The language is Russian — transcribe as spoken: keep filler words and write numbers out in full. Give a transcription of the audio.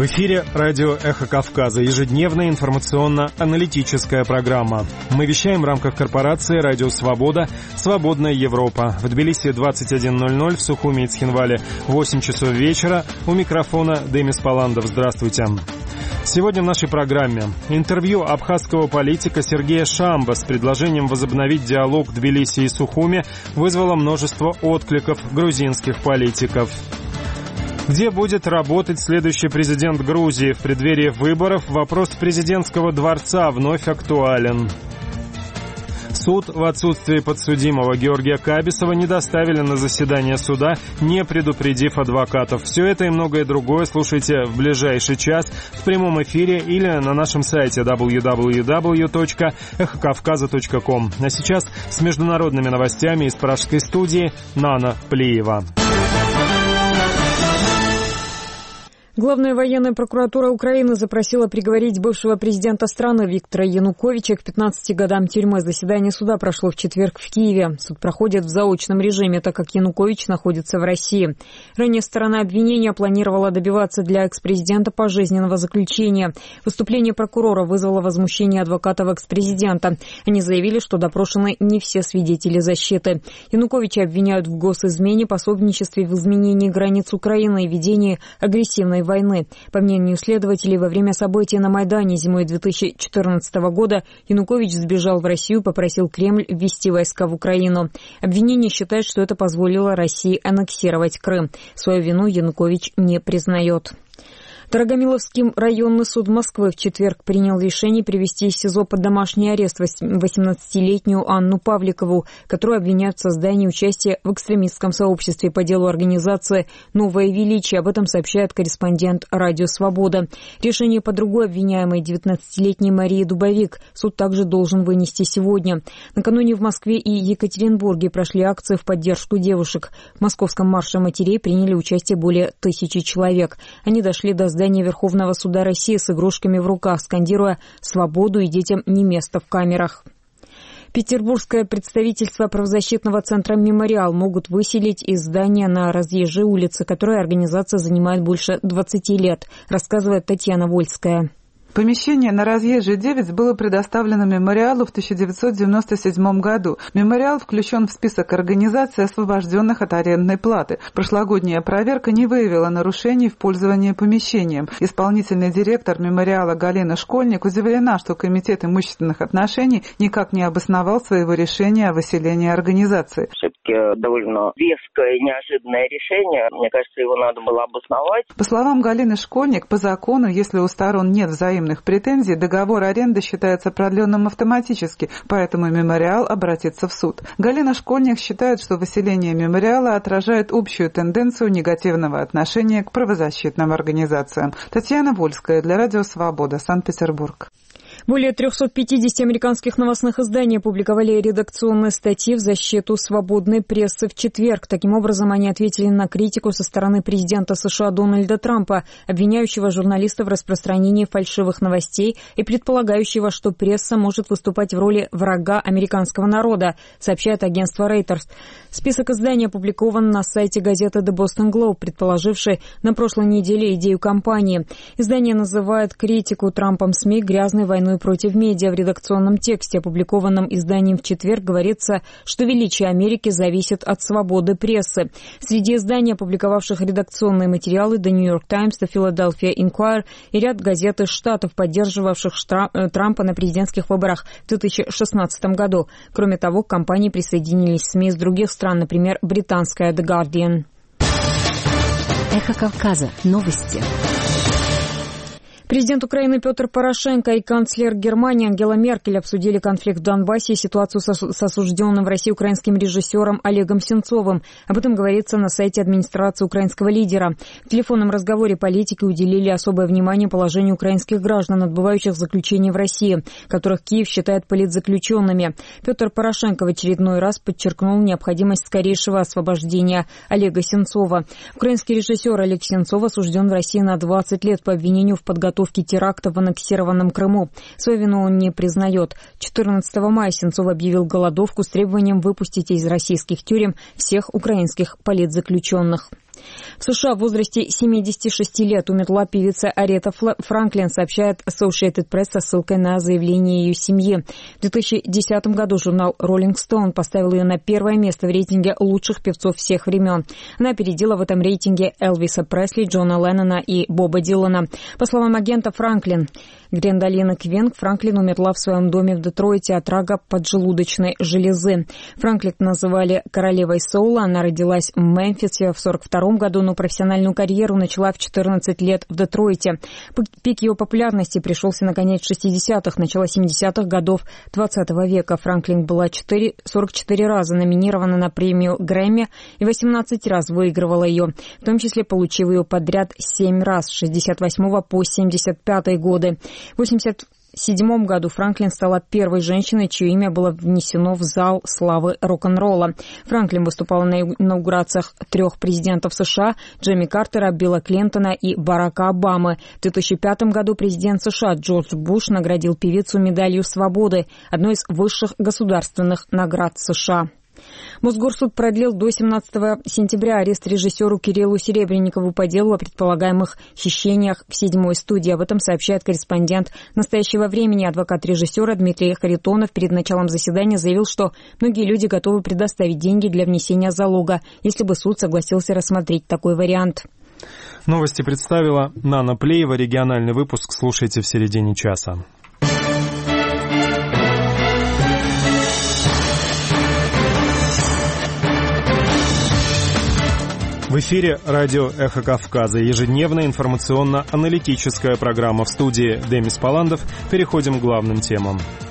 В эфире радио «Эхо Кавказа», ежедневная информационно-аналитическая программа. Мы вещаем в рамках корпорации «Радио Свобода», «Свободная Европа». В Тбилиси двадцать один ноль ноль, в Сухуми и Цхинвале восемь часов вечера. У микрофона Демис Паландов. Здравствуйте. Сегодня в нашей программе интервью абхазского политика Сергея Шамба с предложением возобновить диалог в Тбилиси и Сухуми вызвало множество откликов грузинских политиков. Где будет работать следующий президент Грузии в преддверии выборов? Вопрос президентского дворца вновь актуален. Суд в отсутствии подсудимого Георгия Кабисова не доставили на заседание суда, не предупредив адвокатов. Все это и многое другое слушайте в ближайший час в прямом эфире или на нашем сайте дабл ю дабл ю дабл ю точка эхо кавказа точка ком. А сейчас с международными новостями из пражской студии Нана Плиева. Главная военная прокуратура Украины запросила приговорить бывшего президента страны Виктора Януковича к пятнадцати годам тюрьмы. Заседание суда прошло в четверг в Киеве. Суд проходит в заочном режиме, так как Янукович находится в России. Ранее сторона обвинения планировала добиваться для экс-президента пожизненного заключения. Выступление прокурора вызвало возмущение адвокатов экс-президента. Они заявили, что допрошены не все свидетели защиты. Януковича обвиняют в госизмене, пособничестве в изменении границ Украины и ведении агрессивной войны. По мнению следователей, во время событий на Майдане зимой две тысячи четырнадцатого года Янукович сбежал в Россию и попросил Кремль ввести войска в Украину. Обвинение считает, что это позволило России аннексировать Крым. Свою вину Янукович не признает. Дорогомиловский районный суд Москвы в четверг принял решение привести из СИЗО под домашний арест восемнадцатилетнюю Анну Павликову, которую обвиняют в создании участия в экстремистском сообществе по делу организации «Новое величие». Об этом сообщает корреспондент «Радио Свобода». Решение по другой обвиняемой девятнадцатилетней Марии Дубовик суд также должен вынести сегодня. Накануне в Москве и Екатеринбурге прошли акции в поддержку девушек. В московском марше матерей приняли участие более тысячи человек. Они дошли до здания здание Верховного суда России с игрушками в руках, скандируя «Свободу» и «Детям не место в камерах». Петербургское представительство правозащитного центра «Мемориал» могут выселить из здания на Разъезжей улице, которое организация занимает больше двадцати лет, рассказывает Татьяна Вольская. Помещение на Разъезжей девять было предоставлено Мемориалу в тысяча девятьсот девяносто седьмом году. Мемориал включен в список организаций, освобожденных от арендной платы. Прошлогодняя проверка не выявила нарушений в пользовании помещением. Исполнительный директор Мемориала Галина Школьник удивлена, что Комитет имущественных отношений никак не обосновал своего решения о выселении организации. Все-таки довольно веское и неожиданное решение. Мне кажется, его надо было обосновать. По словам Галины Школьник, по закону, если у сторон нет взаимных претензий, договор аренды считается продленным автоматически, поэтому мемориал обратится в суд. Галина Школьник считает, что выселение мемориала отражает общую тенденцию негативного отношения к правозащитным организациям. Татьяна Вольская для Радио Свобода, Санкт-Петербург. Более трехсот пятидесяти американских новостных изданий опубликовали редакционные статьи в защиту свободной прессы в четверг. Таким образом, они ответили на критику со стороны президента США Дональда Трампа, обвиняющего журналистов в распространении фальшивых новостей и предполагающего, что пресса может выступать в роли врага американского народа, сообщает агентство Reuters. Список изданий опубликован на сайте газеты The Boston Globe, предположившей на прошлой неделе идею кампании. Издание называет критику Трампом СМИ грязной войной против медиа. В редакционном тексте, опубликованном изданием в четверг, говорится, что величие Америки зависит от свободы прессы. Среди изданий, опубликовавших редакционные материалы, The New York Times, The Philadelphia Inquirer и ряд газет из Штатов, поддерживавших Трампа на президентских выборах в две тысячи шестнадцатом году. Кроме того, к кампании присоединились СМИ из других стран, например, британская The Guardian. Эхо Кавказа. Новости. Президент Украины Петр Порошенко и канцлер Германии Ангела Меркель обсудили конфликт в Донбассе и ситуацию с осужденным в России украинским режиссером Олегом Сенцовым. Об этом говорится на сайте администрации украинского лидера. В телефонном разговоре политики уделили особое внимание положению украинских граждан, отбывающих заключение в России, которых Киев считает политзаключенными. Петр Порошенко в очередной раз подчеркнул необходимость скорейшего освобождения Олега Сенцова. Украинский режиссер Олег Сенцов осужден в России на двадцать лет по обвинению в подготовке теракта в аннексированном Крыму. Свою вину он не признает. четырнадцатого мая Сенцов объявил голодовку с требованием выпустить из российских тюрем всех украинских политзаключенных. В США в возрасте семидесяти шести лет умерла певица Арета Франклин, сообщает Associated Press со ссылкой на заявление ее семьи. В две тысячи десятом году журнал Rolling Stone поставил ее на первое место в рейтинге лучших певцов всех времен. Она опередила в этом рейтинге Элвиса Пресли, Джона Леннона и Боба Дилана. По словам агента Франклин, Гвендолина Квинг, Франклин умерла в своем доме в Детройте от рака поджелудочной железы. Франклин называли королевой соула. Она родилась в Мемфисе в сорок втором году, но профессиональную карьеру начала в четырнадцать лет в Детройте. Пик ее популярности пришелся на конец шестидесятых, начало семидесятых годов двадцатого века. Франклин была сорок четыре раза номинирована на премию Грэмми и восемнадцать раз выигрывала ее, в том числе получив ее подряд семь раз с шестьдесят восьмого по семьдесят пятый годы. В восемьдесят седьмом году Франклин стала первой женщиной, чье имя было внесено в зал славы рок-н-ролла. Франклин выступала на инаугурациях трех президентов США – Джимми Картера, Билла Клинтона и Барака Обамы. В две тысячи пятом году президент США Джордж Буш наградил певицу медалью свободы, одной из высших государственных наград США. Мосгорсуд продлил до семнадцатого сентября арест режиссеру Кириллу Серебренникову по делу о предполагаемых хищениях в седьмой студии. Об этом сообщает корреспондент «Настоящего времени». Адвокат режиссера Дмитрий Харитонов перед началом заседания заявил, что многие люди готовы предоставить деньги для внесения залога, если бы суд согласился рассмотреть такой вариант. Новости представила Нана Плеева. Региональный выпуск слушайте в середине часа. В эфире радио «Эхо Кавказа». Ежедневная информационно-аналитическая программа. В студии Демис Паландов. Переходим к главным темам.